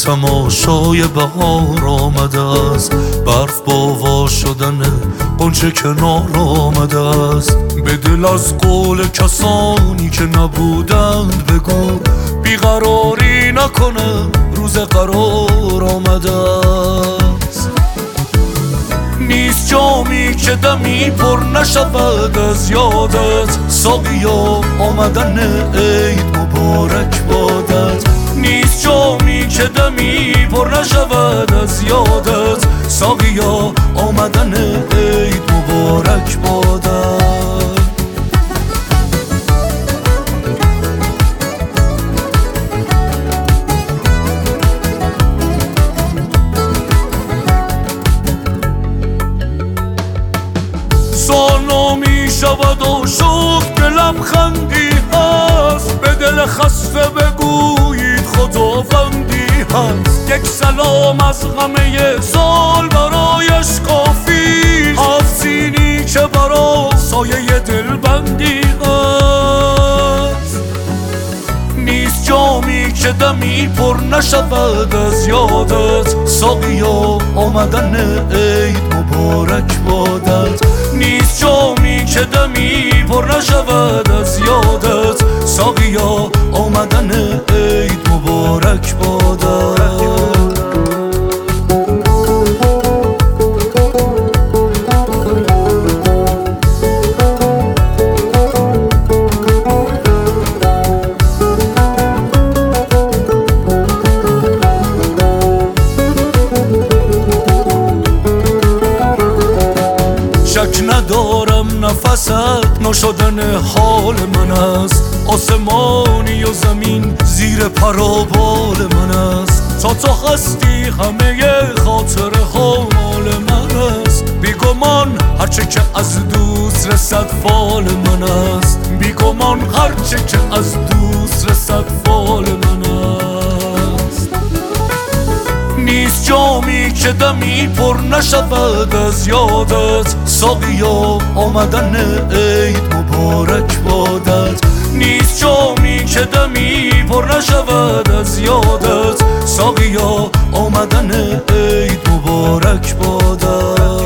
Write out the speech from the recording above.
تماشای بهار آمده است، برف باوا شدن غنچه کنار آمده است. به دل از قول کسانی که نبودند بگو، بیقراری نکنه روز قرار آمده است. نیست جامی که دمی پر نشود از یادت، ساقیا آمدن عید مبارک بادت. نیست جامی که دمی پر نشود از یادت، ساقیا آمدن عید مبارک بادت. سال می شود و شد که لبخندی هست، به دل خسته بگویید خداوندی هست. یک سلام از همه سال برایش کافی، آفزینی که برا سایه دلبندی هست. نیست جامی که دمی پر نشود از یادت، ساقیا آمدن عید مبارک بادت. نیست جامی که دمی پر نشود از یادت، ساقیا آمدن عید مبارک بادت. شک ندارم نفست نشدن حال من است، آسمانی و زمین زیر پرابال من است. تا تو هستی همه خاطر ها مال من است، بیگمان هرچه که از دوست رسد فال من است. بیگمان هرچه که از دوست رسد فال من است. نیست جامی که دمی پر نشود از یادت، ساقیا آمدن عید مبارک بادت. نیست جامی که دمی پر نشود از یادت، ساقیا آمدن عید مبارک بادت.